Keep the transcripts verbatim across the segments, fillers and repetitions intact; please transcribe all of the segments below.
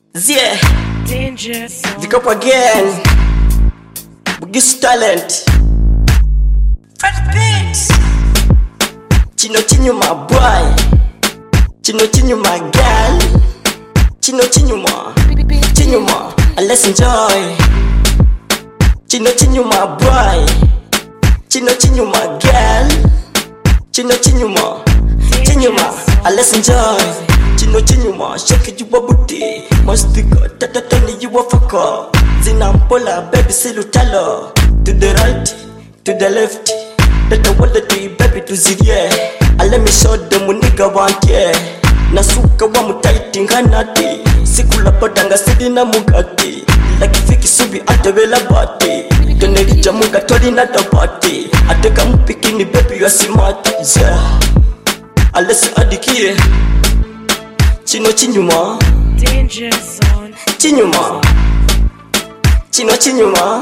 Yeah, Vick up again. Bugis talent. Fred Beats. Chino Chino my boy. Chino Chino my girl. Chino Chino ma. Chino ma. And let's enjoy. Chino Chino my boy. Chino Chino my girl. Chino Chino ma. Chino ma. And let's enjoy. Chino Chino ma. Shake it you a booty. Mastika tata tani you a fucker. Zinampola baby silutalo. To the right, to the left. That I want the baby to zivye. And let me show them when nigga want yeah. Nasuka wa mutaiti nganati. Sikula podanga sidina mugati. Like fiki subi atevela bati. Doneri jamuga tori na tabati. Ateka mpikini baby you asimati. Yeah. Alesi adikie. Chino chinyuma. Danger zone. Chinyuma. Chino chinyuma.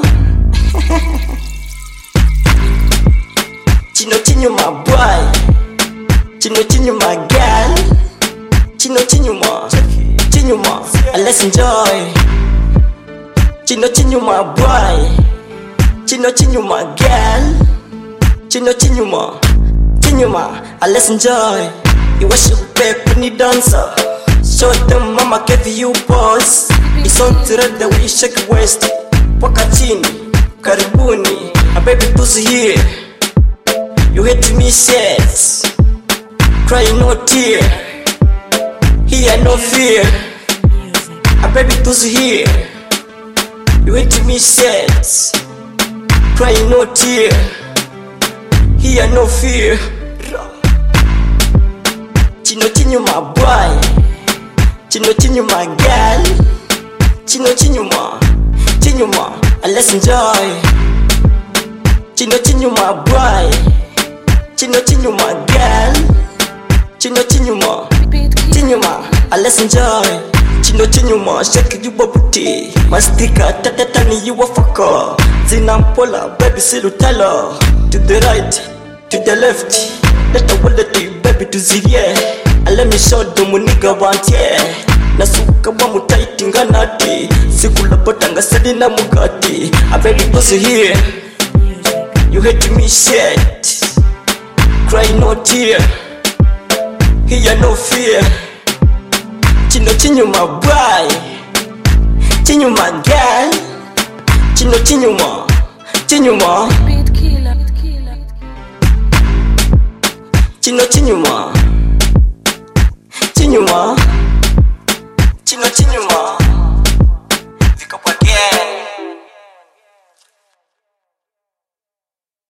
Chino chinyuma boy. Chino chinyuma girl. Chino chinyuma. Chinyuma. And let's enjoy. Chino chinyuma boy. Chino chinyuma girl. Chino chinyuma. Chinyuma. And let's enjoy. You wash your back when you dancer. Show them mama gave you pause. It's on to red the way you shake your waist. Wakatini, karibuni. A baby pussy here. You hate me shit. Cry no tear. Here no fear. A baby pussy here. You hate me shit. Cry no tear. Here no fear. Chino Chino my boy. Chino Chino my girl. Chino Chino ma. Chino ma. And let's enjoy. Chino Chino my boy. Chino Chino my girl. Chino Chino ma. Chino ma. And let's enjoy. Chino Chino ma. Shake you a booty. Mastika tata tani you a fucker. Zinampola baby silutalo. To the right, to the left. That I want the baby to zivye. And let me show them when nigga want yeah. Nasuka wa mutaiti nganati. Sikula potanga sadina mugati. A baby pussy here. You hate me shit. Cry no tear. Here no fear. Chino Chino my boy. Chino my girl. Chino Chino ma. Chino ma. Chino Chino ma. Chino ma. Chino Chino ma.